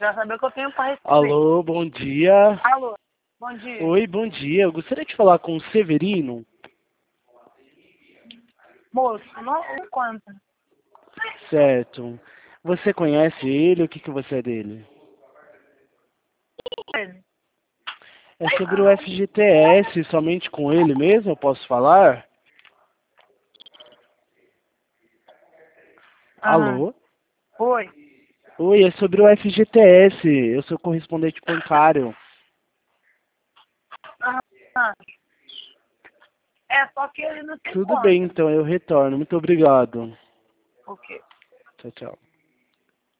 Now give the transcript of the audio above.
já saber o que eu tenho para responder. Alô, bom dia. Alô, bom dia. Oi, bom dia. Eu gostaria de falar com o Severino. Moço, não conta. Certo. Você conhece ele? O que você é dele? É sobre o FGTS, somente com ele mesmo eu posso falar? Aham. Alô? Oi. Oi, é sobre o FGTS. Eu sou correspondente bancário. Aham. É, só que ele não tem Tudo conta. bem, então eu retorno. Muito obrigado. O quê? Tchau, tchau.